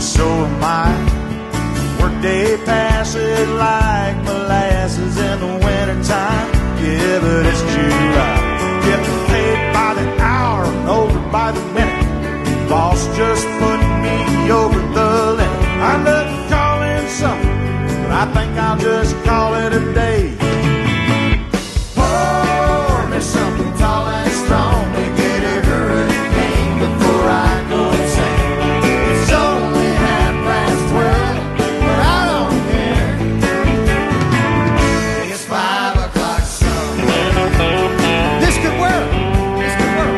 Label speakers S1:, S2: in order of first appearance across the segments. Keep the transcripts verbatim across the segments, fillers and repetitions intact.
S1: so am I. Workday passes like molasses in the wintertime. Yeah, but it's July. Getting paid by the hour and over by the minute. Boss just put me over the limit. I love calling something, but I think I'll just call it a day. Pour me something tall and strong to get a hurricane before I go insane. It's only half past twelve, but I don't care. It's five o'clock somewhere. This could work. This could work.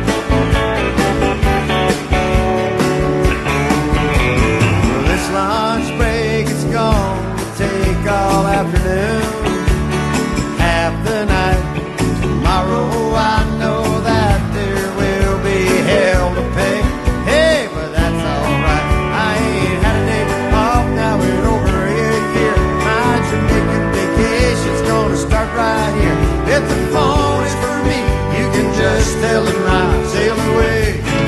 S1: Well, this lunch break is gone to take all afternoon, half the night. Tomorrow I know that there will be hell to pay. Hey, but that's alright. I ain't had a day off now in over a year. My Jamaican vacation's gonna start right here. If the phone is for me, you can just tell him I'll sail away.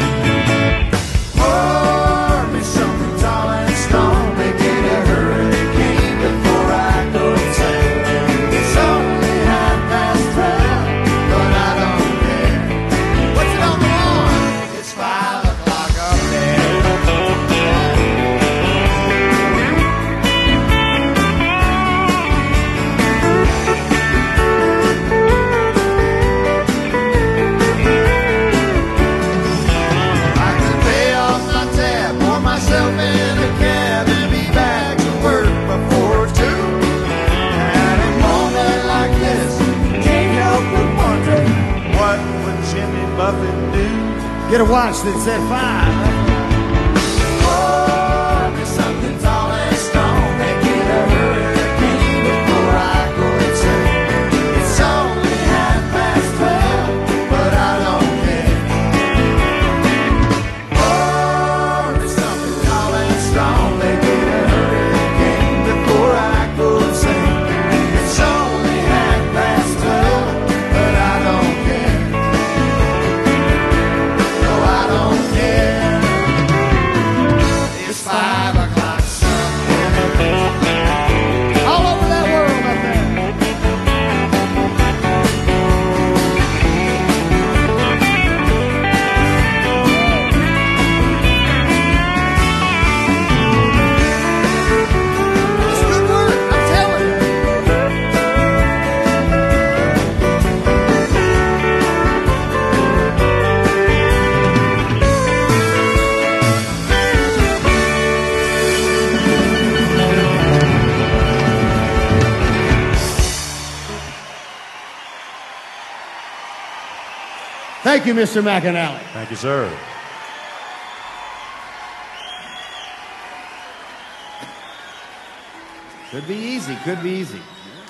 S1: Pour me something tall and strong, make it a hurricane before I go insane. It's only half past twelve, but I don't care. What's it on the lawn? It's five o'clock up there. I can pay off my tab, pour myself in a cab, and be back to work before two. And a moment like this, can't help but wonder, what would Jimmy Buffett do? Get a watch that said five. Pour me something tall and strong, make it a hurricane before I go insane. It's only half past twelve, but I don't care. Pour me something tall and strong, make it a hurricane before I go insane. It's only half past twelve, but I don't care. No, I don't care. It's five o'clock somewhere. All over that world up there. It's good work, I'm telling you. Thank you, Mister McAnally.
S2: Thank you, sir.
S1: Could be easy, could be easy.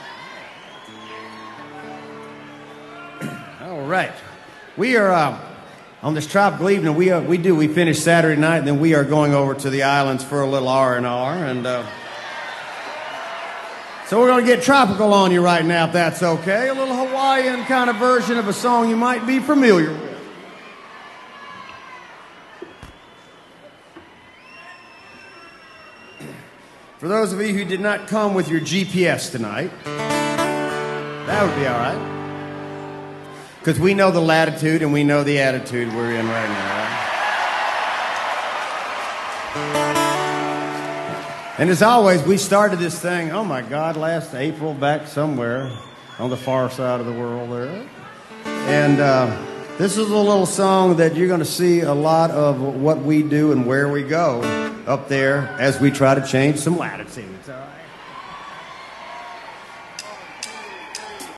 S1: All right. We are uh, on this tropical evening. We uh, we do. We finish Saturday night, and then we are going over to the islands for a little R and R. And uh, so we're going to get tropical on you right now, if that's okay. A little Hawaiian kind of version of a song you might be familiar with. For those of you who did not come with your G P S tonight, that would be all right. Because we know the latitude and we know the attitude we're in right now. Right? And as always, we started this thing, oh my God, last April back somewhere on the far side of the world there. And uh, this is a little song that you're going to see a lot of what we do and where we go up there as we try to change some latitudes. All right.